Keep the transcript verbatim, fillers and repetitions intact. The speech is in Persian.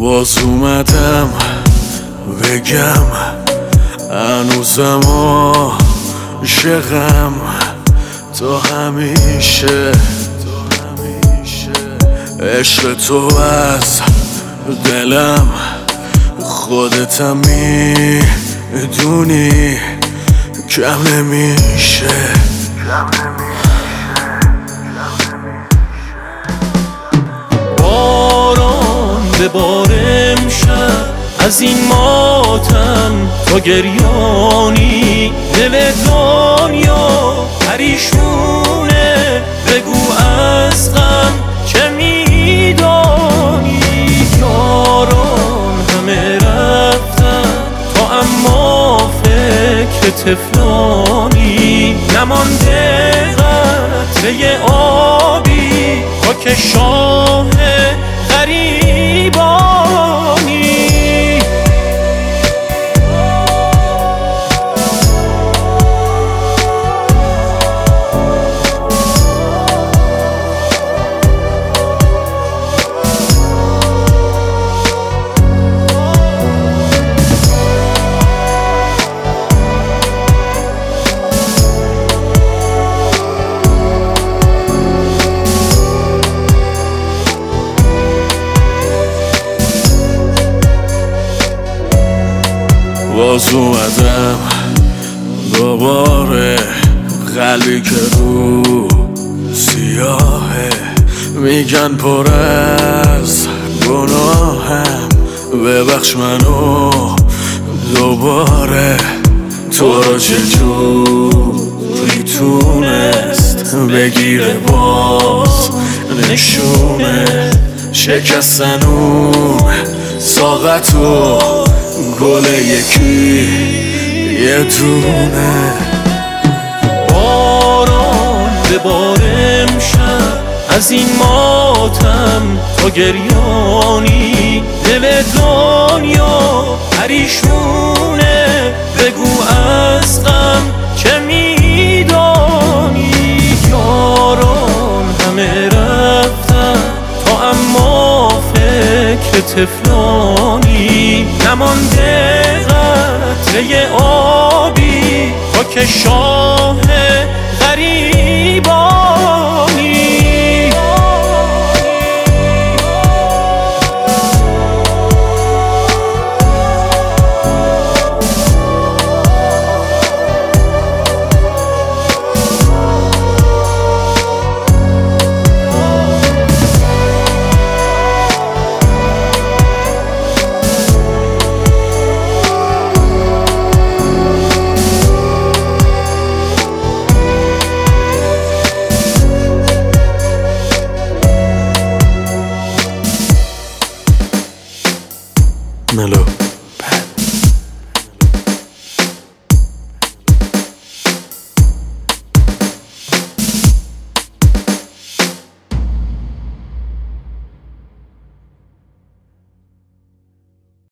باز اومدم بگم هنوزم عاشقم تا همیشه. عشق تو از دلم خودتم میدونی کم نمیشه. باران ببار امشب از این ماتم تا گریانی، دل دنیا پریشونه بگو از غم چه میدانی. یاران همه رفتن تا اما فکر طفلانی، نمانده قطره آبی تا که شاه غریبانی. باز اومدم دوباره، قلبی که رو سیاهه میگن پر از گناهم، ببخش منو دوباره. تو رو چجوری تونست بگیره باز نشونه شکستن اون ساقتو گل یکی یه دونه. باران ببار امشب از این ماتم تا گریانی، دل دنیا پریشونه بگو از غم چه میدانی. یاران همه رفتن تا اما فکر طفلانی، نمانده قطره آبی تا که شاه غریبانی. Mellow.